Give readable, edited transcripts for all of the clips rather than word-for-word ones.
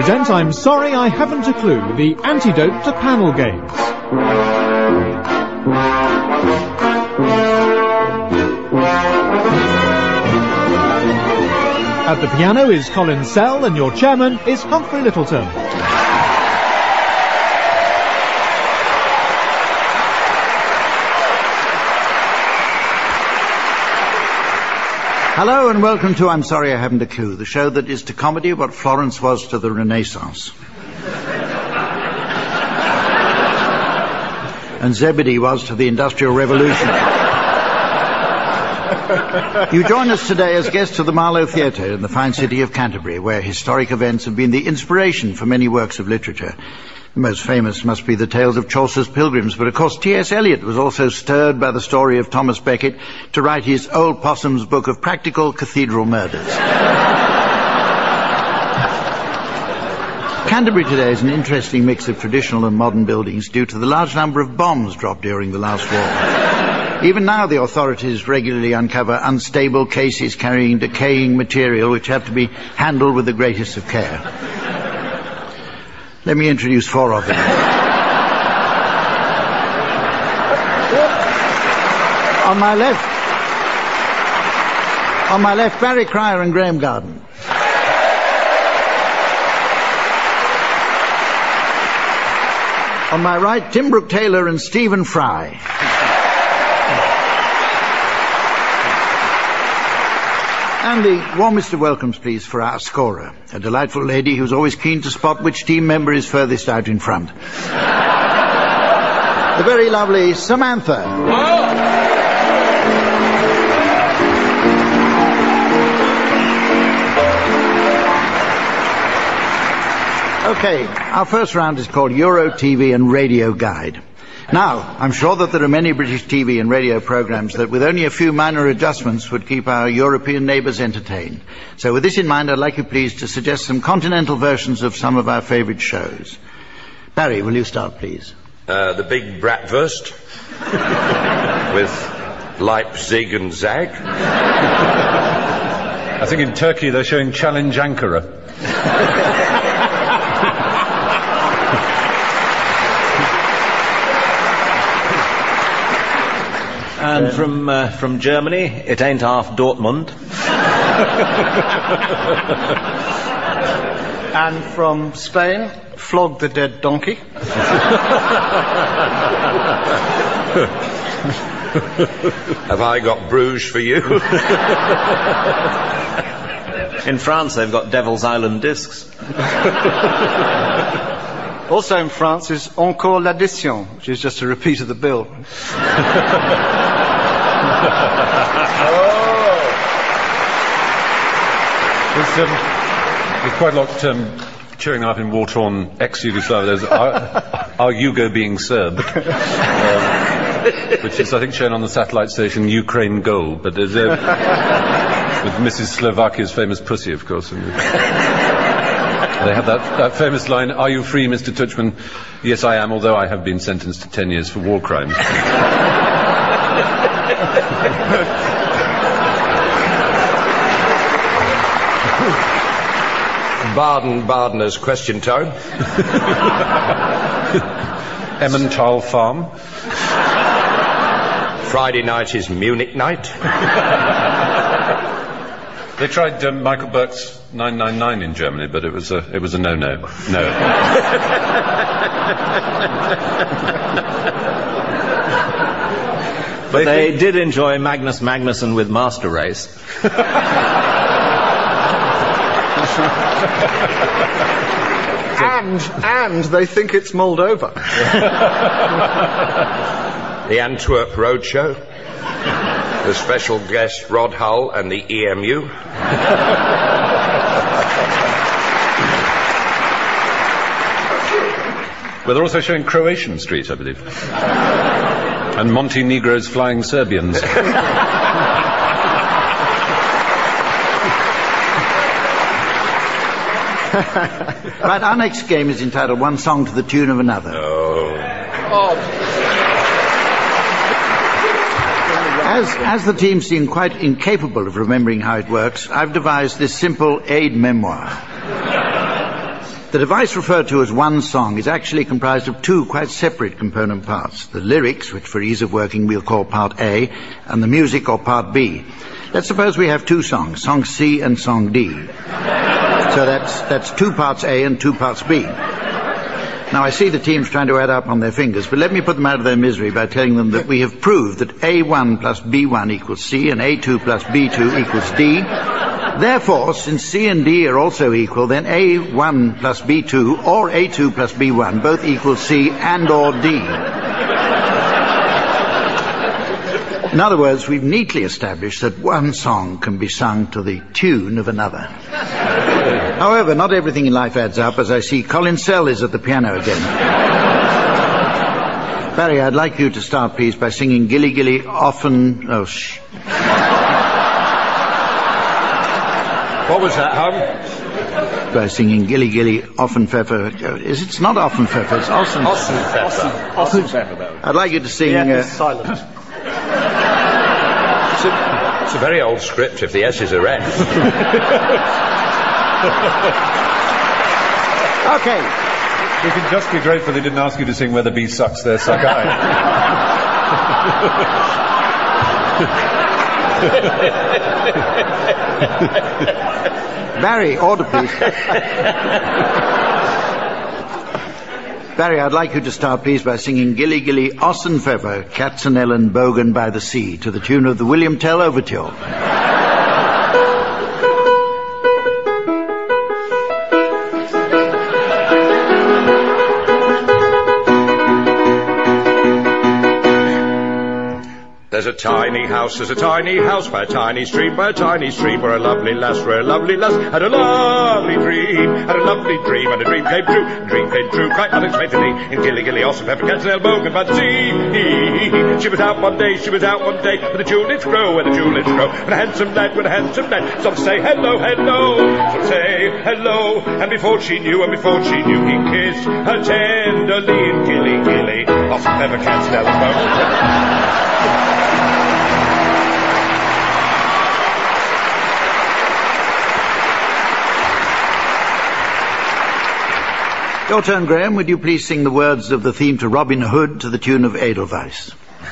present I'm Sorry I Haven't a Clue, the antidote to panel games. At the piano is Colin Sell and your chairman is Humphrey Littleton. Hello and welcome to I'm Sorry I Haven't a Clue, the show that is to comedy what Florence was to the Renaissance. And Zebedee was to the Industrial Revolution. You join us today as guests of the Marlow Theatre in the fine city of Canterbury, where historic events have been the inspiration for many works of literature. The most famous must be the tales of Chaucer's Pilgrims, but of course T.S. Eliot was also stirred by the story of Thomas Becket to write his Old Possum's book of practical cathedral murders. Canterbury today is an interesting mix of traditional and modern buildings due to the large number of bombs dropped during the last war. Even now the authorities regularly uncover unstable cases carrying decaying material which have to be handled with the greatest of care. Let me introduce four of them. On my left, Barry Cryer and Graham Garden. On my right, Tim Brooke Taylor and Stephen Fry. And the warmest of welcomes, please, for our scorer, a delightful lady who's always keen to spot which team member is furthest out in front. The very lovely Samantha. Okay, our first round is called Euro TV and Radio Guide. Now, I'm sure that there are many British TV and radio programmes that with only a few minor adjustments would keep our European neighbours entertained. So with this in mind, I'd like you please to suggest some continental versions of some of our favourite shows. Barry, will you start, please? The Big Bratwurst with Leipzig and Zag. I think in Turkey they're showing Challenge Ankara. And from Germany, It Ain't Half Dortmund. And from Spain, Flog the Dead Donkey. Have I got Bruges for you? In France, they've got Devil's Island Discs. Also in France is Encore l'addition, which is just a repeat of the bill. There's quite a lot cheering up in war-torn ex-Yugoslavia. There's Our Yugo Being Serb, which is, I think, shown on the satellite station Ukraine Goal, but there's with Mrs. Slovakia's famous pussy, of course. They have that famous line, "Are you free, Mr. Tuchman?" "Yes, I am, although I have been sentenced to 10 years for war crimes." Baden-Badener's Question Time. Emmental Farm. Friday night is Munich night. They tried Michael Burke's 999 in Germany, but it was a no-no. No. But they did enjoy Magnus Magnusson with Master Race. And they think it's Moldova. The Antwerp Roadshow. The special guest Rod Hull and the EMU. Well, they're also showing Croatian Street, I believe. And Montenegro's Flying Serbians. Right, our next game is entitled One Song to the Tune of Another. As the team seem quite incapable of remembering how it works, I've devised this simple aid memoir. The device referred to as one song is actually comprised of two quite separate component parts. The lyrics, which for ease of working we'll call part A, and the music or part B. Let's suppose we have two songs, song C and song D. So that's two parts A and two parts B. Now, I see the teams trying to add up on their fingers, but let me put them out of their misery by telling them that we have proved that A1 plus B1 equals C and A2 plus B2 equals D. Therefore, since C and D are also equal, then A1 plus B2 or A2 plus B1 both equal C and or D. In other words, we've neatly established that one song can be sung to the tune of another. However, not everything in life adds up, as I see Colin Sell is at the piano again. Barry, I'd like you to start, please, by singing Gilly Gilly Often... Oh, shh. What was that, Hum? By singing Gilly Gilly Offenpfeffer. It's not Offenpfeffer, it's Ossenpfeffer. Ossenpfeffer, though. I'd like you to sing... It's silent. It's a very old script if the S is a F. Okay. We can just be grateful they didn't ask you to sing Where the Bee Sucks There Suck I. Barry, order, please. Barry, I'd like you to start, please, by singing Gilly Gilly Ossenpfeffer, Katzenellen Bogen by the Sea, to the tune of the William Tell Overture. There's a tiny house by a tiny stream, where a lovely lass had a lovely dream, and a dream came true, quite unexpectedly, in Gilly Gilly Ossenpfeffer, Katzenellen Bogen by the sea. She was out one day, where the tulips grow, and a handsome lad, some say hello, some say hello, and before she knew, he kissed her tenderly in Gilly Gilly Ossenpfeffer, Katzenellen Bogen. Your turn, Graham. Would you please sing the words of the theme to Robin Hood to the tune of Edelweiss?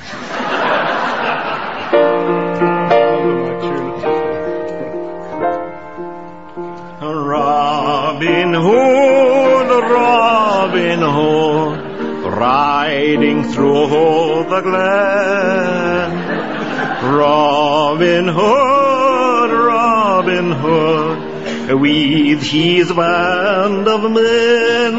Robin Hood, Robin Hood, riding through the glen. Robin Hood, Robin Hood, with his band of men,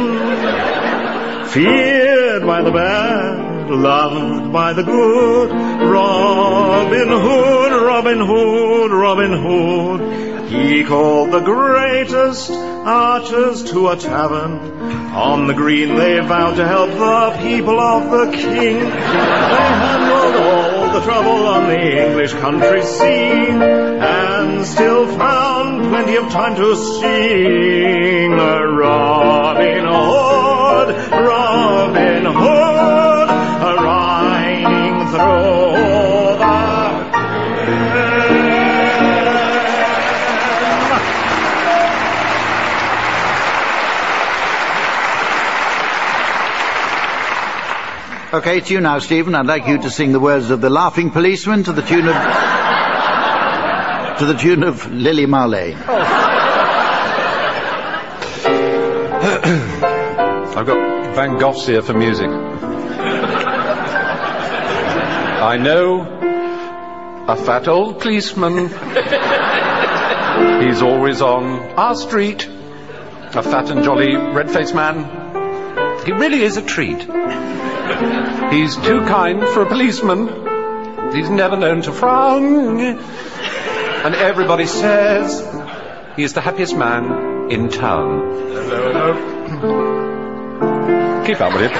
feared by the bad, loved by the good. Robin Hood, Robin Hood, Robin Hood, he called the greatest archers to a tavern. On the green they vowed to help the people of the king. They handled all the trouble on the English country scene, and still found plenty of time to sing. Robin Hood, Robin Hood, riding through the Okay, it's you now, Stephen. I'd like you to sing the words of The Laughing Policeman to the tune of Lily Marley. I've got Van Gogh's here for music. I know a fat old policeman. He's always on our street. A fat and jolly red-faced man. He really is a treat. He's too kind for a policeman. He's never known to frown. And everybody says he is the happiest man in town. Hello. Keep up with it.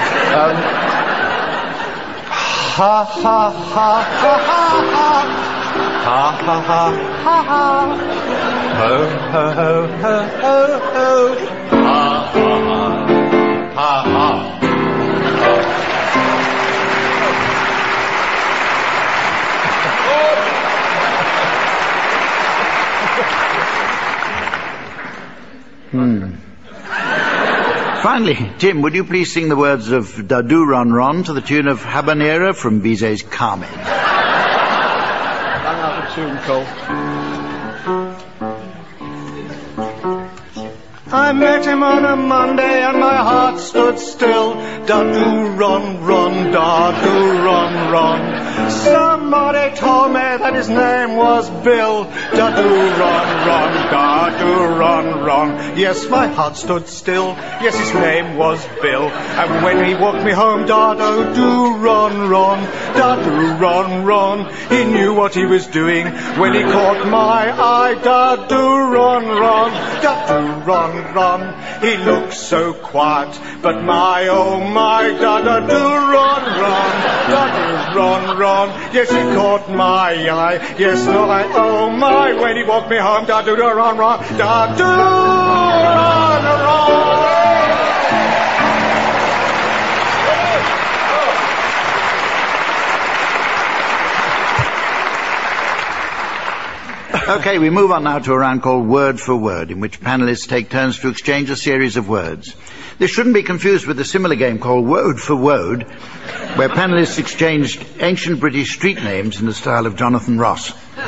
Ha ha ha ha ha ha. Ha ha ha ha ha. Ho ho ho ho ho ho. Ha ha ha ha ha. Finally, Tim, would you please sing the words of Dadu Ron Ron to the tune of Habanera from Bizet's Carmen? Hang out the tune, Cole. I met him on a Monday and my heart stood still. Da-do, run, run, da-do, run, run. Somebody told me that his name was Bill. Da-do, run, run, da-do, run, run. Yes, my heart stood still. Yes, his name was Bill. And when he walked me home, da-do, run, run, da-do, run, run. He knew what he was doing when he caught my eye. Da-do, run, run, da-do, run, run. He looked so quiet, but my oh my, da-da-do, run, run, da-do, run, run. Yes, he caught my eye. Yes, my oh my, when he walked me home, da-do, run, run, da-do, run, run. Okay, we move on now to a round called Word for Word, in which panelists take turns to exchange a series of words. This shouldn't be confused with a similar game called Word for Word, where panelists exchanged ancient British street names in the style of Jonathan Ross.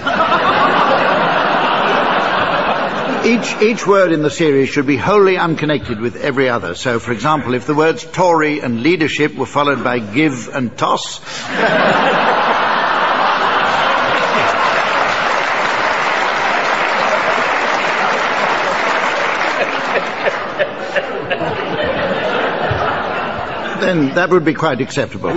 Each word in the series should be wholly unconnected with every other. So, for example, if the words Tory and leadership were followed by give and toss... then that would be quite acceptable.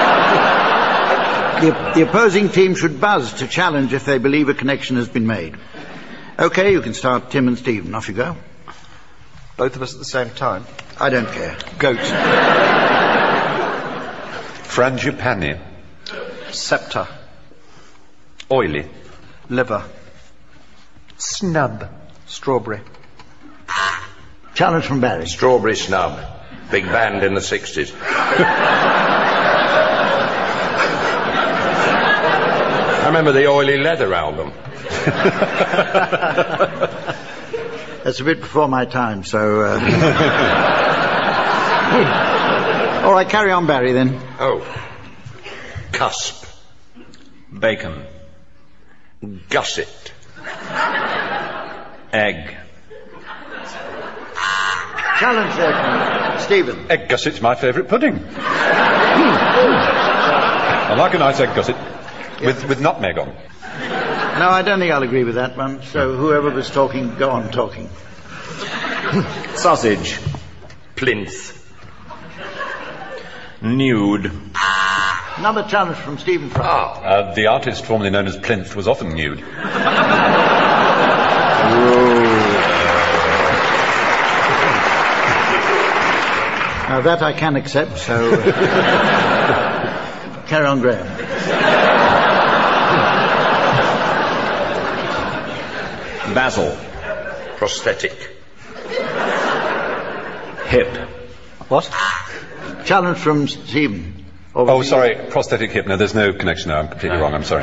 The opposing team should buzz to challenge if they believe a connection has been made. Okay, you can start, Tim and Stephen. Off you go. Both of us at the same time. I don't care. Goat. Frangipani. Scepter. Oily. Liver. Snub. Strawberry. Challenge from Barry. Strawberry Snub. Big band in the 60s. I remember the Oily Leather album. That's a bit before my time, so... All right, carry on, Barry, then. Oh. Cusp. Bacon. Gusset. Egg. Challenge there, Stephen. Egg gusset's my favourite pudding. I like a nice egg gusset with nutmeg on. No, I don't think I'll agree with that one. So whoever was talking, go on talking. Sausage. Plinth. Nude. Another challenge from Stephen Fry. The artist formerly known as Plinth was often nude. Now that I can accept, so... carry on, Graham. Basil. Prosthetic. Hip. What? Challenge from Stephen. Oh, sorry, prosthetic hip. No, there's no connection there. I'm completely wrong. I'm sorry.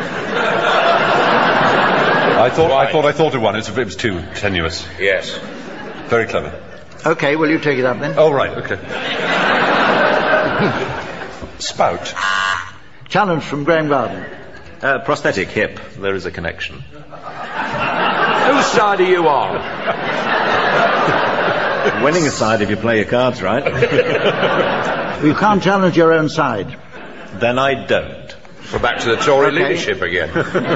I thought of one. It was too tenuous. Yes. Very clever. Okay, well, you take it up then. Oh, right, okay. Spout. Challenge from Graham Garden. Prosthetic hip. There is a connection. Whose side are you on? Winning side if you play your cards right. You can't challenge your own side. Then I don't. We're back to the Tory leadership again.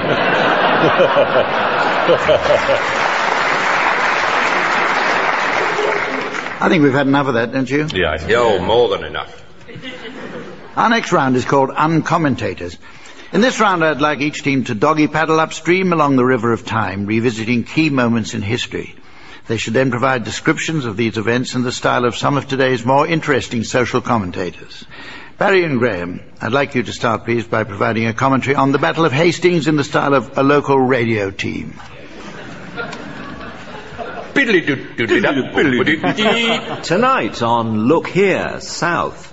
I think we've had enough of that, don't you? Yeah, I think. Oh, more than enough. Our next round is called Uncommentators. In this round, I'd like each team to doggy paddle upstream along the river of time, revisiting key moments in history. They should then provide descriptions of these events in the style of some of today's more interesting social commentators. Barry and Graham, I'd like you to start, please, by providing a commentary on the Battle of Hastings in the style of a local radio team. Tonight on Look Here, South.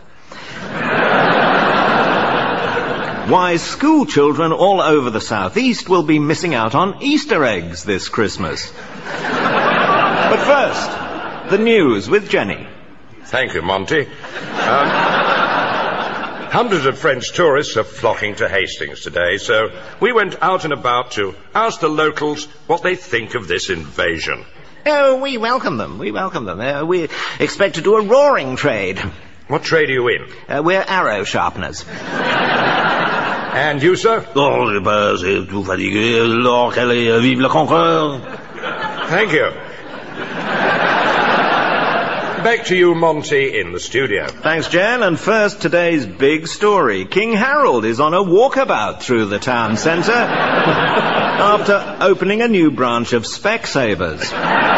Why, school children all over the southeast will be missing out on Easter eggs this Christmas. But first, the news with Jenny. Thank you, Monty. Hundreds of French tourists are flocking to Hastings today, so we went out and about to ask the locals what they think of this invasion. Oh, we welcome them. We expect to do a roaring trade. What trade are you in? We're arrow sharpeners. And you, sir? Oh, je pas, c'est tout fatigué. Alors, vive le conquérant. Thank you. Back to you, Monty, in the studio. Thanks, Jen. And first, today's big story. King Harold is on a walkabout through the town centre after opening a new branch of Specsavers.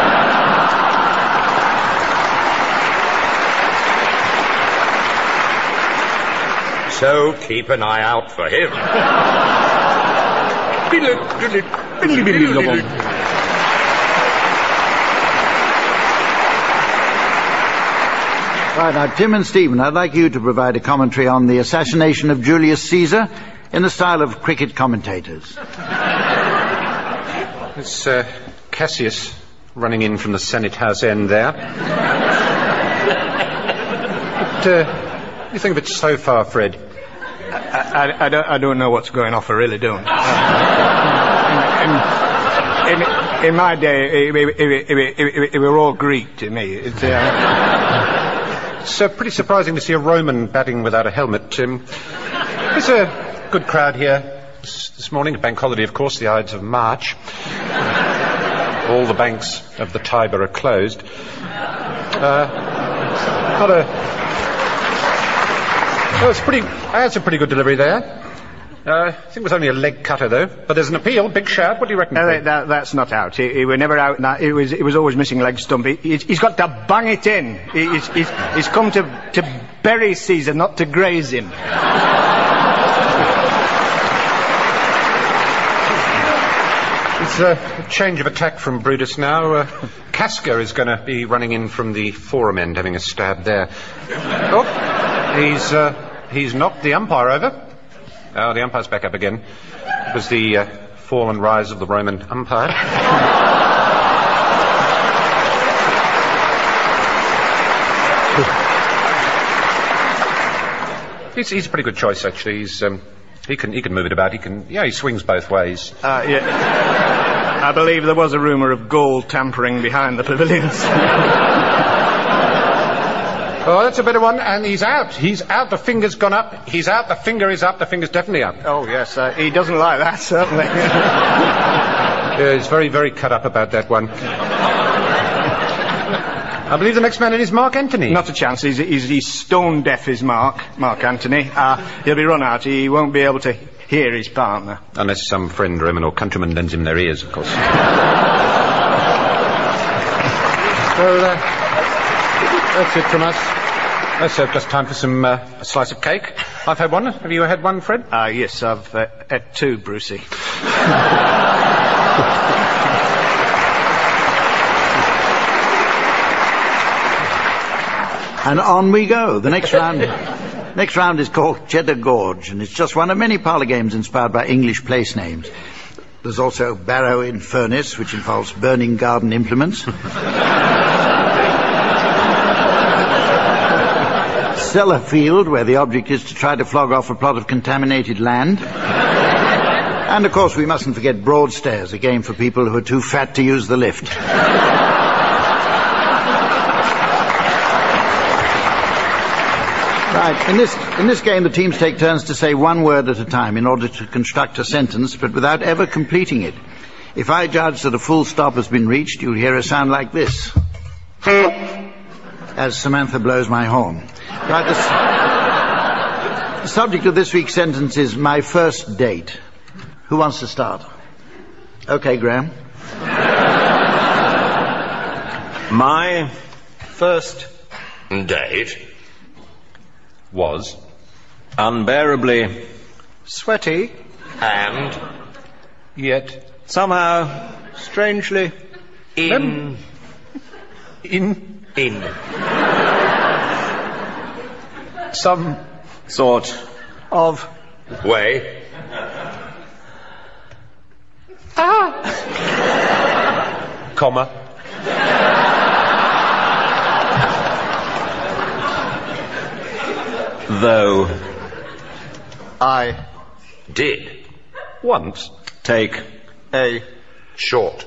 So keep an eye out for him. Right, now, Tim and Stephen, I'd like you to provide a commentary on the assassination of Julius Caesar in the style of cricket commentators. It's Cassius running in from the Senate House end there. What do you think of it so far, Fred? I don't know what's going off. I really don't. In my day, it were all Greek to me. It's pretty surprising to see a Roman batting without a helmet. There's a good crowd here this morning. A bank holiday, of course, the Ides of March. All the banks of the Tiber are closed. That's a pretty good delivery there. I think it was only a leg cutter, though. But there's an appeal, big shout. What do you reckon? That's not out. He were never out. He was always missing leg stump. He's got to bang it in. He's come to bury Caesar, not to graze him. It's a change of attack from Brutus now. Casca is going to be running in from the forum end, having a stab there. Oh, he's knocked the umpire over. Oh, the umpire's back up again. It was the fall and rise of the Roman umpire. He's a pretty good choice, actually. He can move it about. He swings both ways. Yeah. I believe there was a rumour of gold tampering behind the pavilions. Oh, that's a better one, and he's out. He's out, the finger's gone up. He's out, the finger is up, the finger's definitely up. Oh, yes, he doesn't like that, certainly. Yeah, he's very, very cut up about that one. I believe the next man in is Mark Antony. Not a chance. He's stone deaf, is Mark Antony. He'll be run out. He won't be able to hear his partner. Unless some friend, Roman or countryman lends him their ears, of course. Well, that's it from us. So just time for a slice of cake. I've had one. Have you had one, Fred? Yes, I've had two, Brucey. And on we go. The next round is called Cheddar Gorge, and it's just one of many parlour games inspired by English place names. There's also Barrow in Furnace, which involves burning garden implements. Cellarfield, where the object is to try to flog off a plot of contaminated land. And, of course, we mustn't forget Broadstairs, a game for people who are too fat to use the lift. Right, in this game the teams take turns to say one word at a time in order to construct a sentence, but without ever completing it. If I judge that a full stop has been reached, you'll hear a sound like this. As Samantha blows my horn. Right, the subject of this week's sentence is my first date. Who wants to start? Okay, Graham. My first date was unbearably sweaty and yet somehow strangely in some sort of way comma Though. I Did. Once. Take. a Short.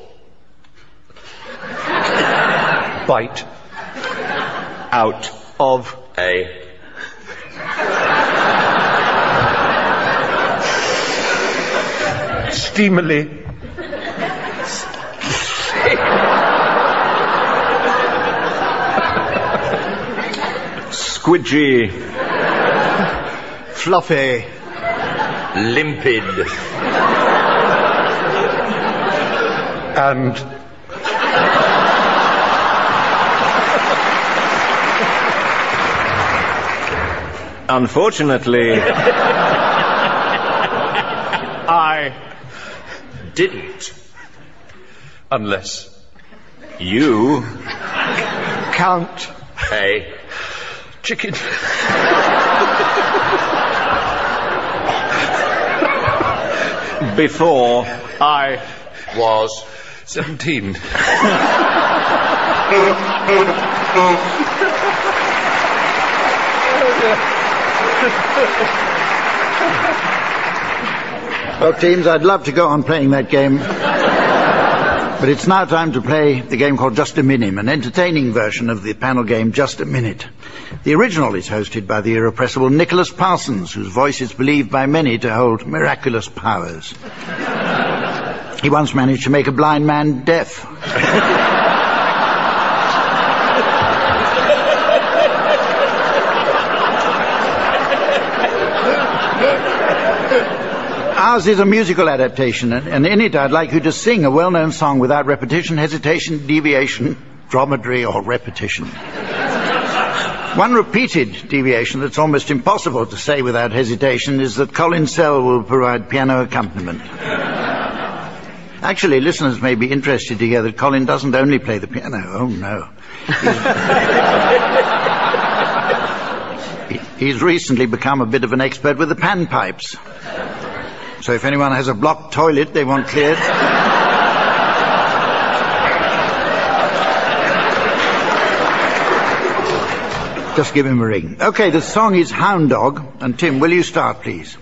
Bite. Out. of A. Steamily. Squidgy. fluffy, Limpid. And Unfortunately, I Didn't. unless. you count A. Chicken. before I Was. 17. Well, teams, I'd love to go on playing that game. But it's now time to play the game called Just a Minim, an entertaining version of the panel game Just a Minute. The original is hosted by the irrepressible Nicholas Parsons, whose voice is believed by many to hold miraculous powers. He once managed to make a blind man deaf. Ours is a musical adaptation, and in it I'd like you to sing a well-known song without repetition, hesitation, deviation, dromedary, or repetition. One repeated deviation that's almost impossible to say without hesitation is that Colin Sell will provide piano accompaniment. Actually, listeners may be interested to hear that Colin doesn't only play the piano. Oh, no. He's recently become a bit of an expert with the panpipes. So if anyone has a blocked toilet they want cleared... just give him a ring. Okay, the song is Hound Dog. And Tim, will you start, please?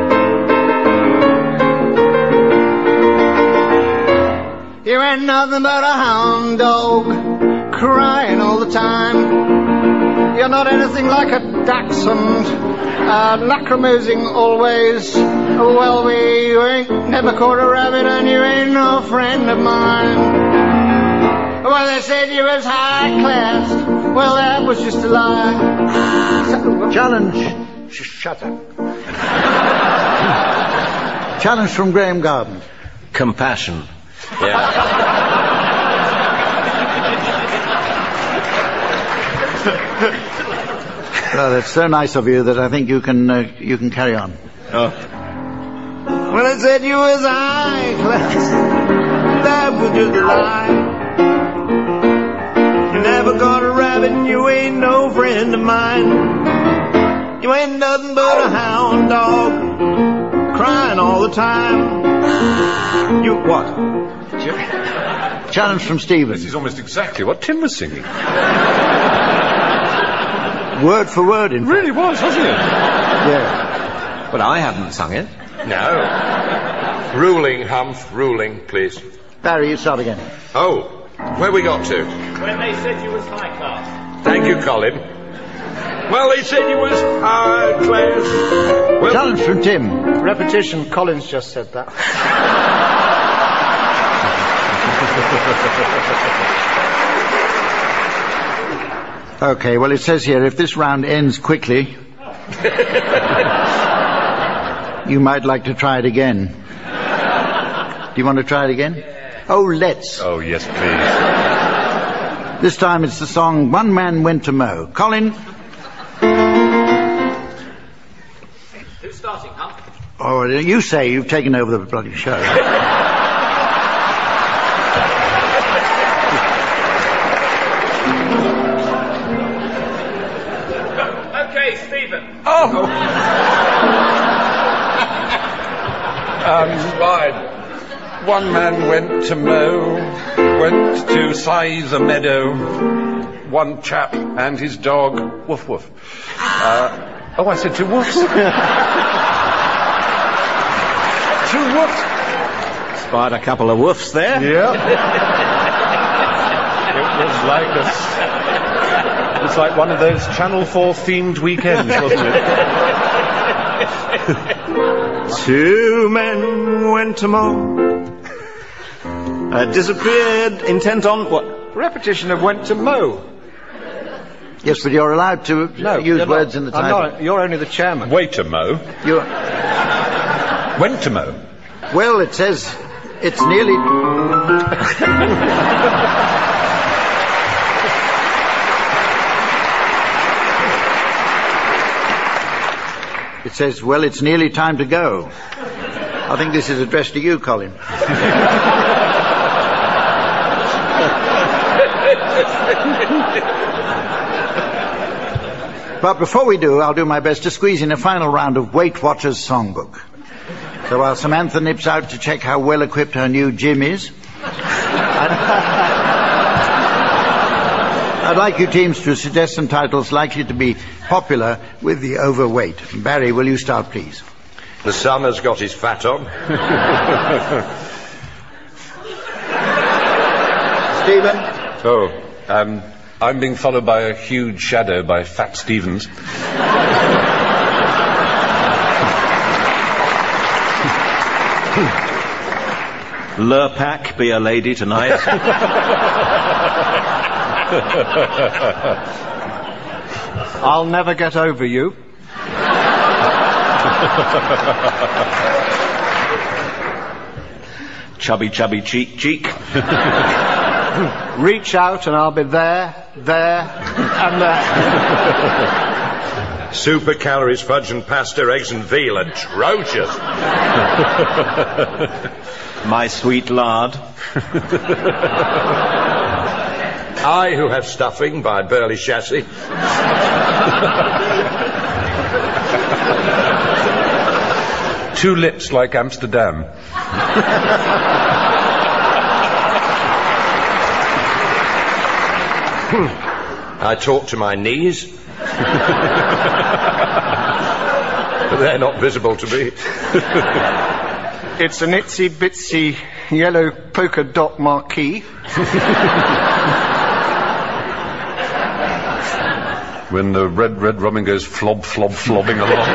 You ain't nothing but a hound dog, crying all the time. You're not anything like a dachshund, lacrimosing always. Well, you ain't never caught a rabbit and you ain't no friend of mine. Well, they said you was high class. Well, that was just a lie. Challenge. Shut up. Challenge from Graham Garden. compassion. Yeah. Well, that's so nice of you that I think you can carry on. Oh. Well, it said you was high class. That was just a lie. You never got a rabbit and you ain't no friend of mine. You ain't nothing but a hound dog, crying all the time. You what? Challenge from Stephen. This is almost exactly what Tim was singing. Word for word, in fact. Really was, wasn't it? Yeah. But I haven't sung it. No. Ruling, Humph, ruling, please. Barry, you start again. Oh, where we got to? When they said you was high class. Thank you, Colin. Well, they said you was high class. Well, Challenge from Tim. Repetition, Collins just said that. Okay, well, it says here, if this round ends quickly, you might like to try it again. Do you want to try it again? Oh, let's. Oh, yes, please. This time it's the song One Man Went to Mow. Colin? Who's starting, Hump? Oh, you say you've taken over the bloody show. Okay, Stephen. Right. One man went to mow, went to scythe a meadow. One chap and his dog, woof woof. Oh, I said 2 woofs. 2 woofs. Spied a couple of woofs there. Yeah. It was like one of those Channel 4 themed weekends, wasn't it? 2 men went to mow. Disappeared, intent on what? Repetition of went to mow. Yes, but you're allowed to use words in the title. You're only the chairman. Wait to mow. Went to mow. Well, it says it's nearly... It says, well, it's nearly time to go. I think this is addressed to you, Colin. But before we do, I'll do my best to squeeze in a final round of Weight Watchers Songbook. So while Samantha nips out to check how well equipped her new gym is, I'd like you teams to suggest some titles likely to be popular with the overweight. Barry, will you start, please? The sun has got his fat on. Stephen? Oh, I'm being followed by a huge shadow by Fat Stevens. Lurpak, be a lady tonight. I'll never get over you. Chubby, chubby, cheek, cheek. Reach out and I'll be there, and there. Super calories, fudge and pasta, eggs and veal. Atrocious. My sweet lard. I who have stuffing by Burley Chassis. Two lips like Amsterdam. I talk to my knees. But they're not visible to me. It's an itsy bitsy yellow polka dot marquee. When the red robin goes flob, flob, flobbing along.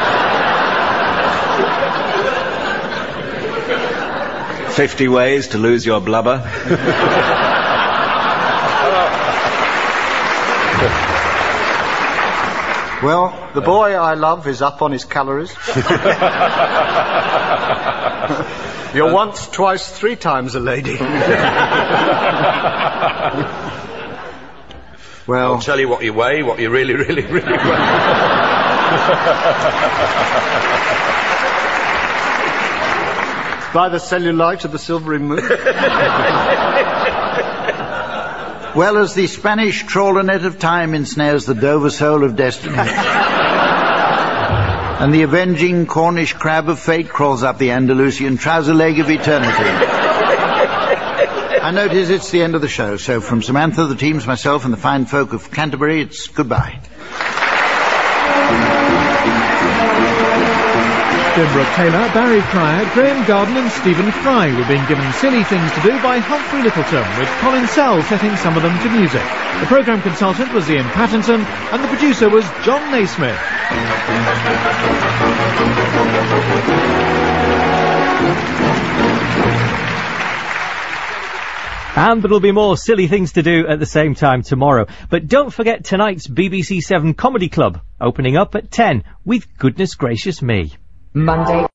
50 ways to lose your blubber. Well, the boy I love is up on his calories. You're once, twice, 3 times a lady. Well, I'll tell you what you weigh, what you really, really, really weigh. By the cellulite of the silvery moon. well, as the Spanish trawler net of time ensnares the Dover soul of destiny, and the avenging Cornish crab of fate crawls up the Andalusian trouser leg of eternity. I notice it's the end of the show, so from Samantha, the teams, myself, and the fine folk of Canterbury, it's goodbye. Deborah Taylor, Barry Cryer, Graham Garden and Stephen Fry were being given silly things to do by Humphrey Littleton, with Colin Sell setting some of them to music. The programme consultant was Ian Pattinson, and the producer was John Naismith. And there'll be more silly things to do at the same time tomorrow. But don't forget tonight's BBC 7 Comedy Club, opening up at 10 with Goodness Gracious Me. Monday.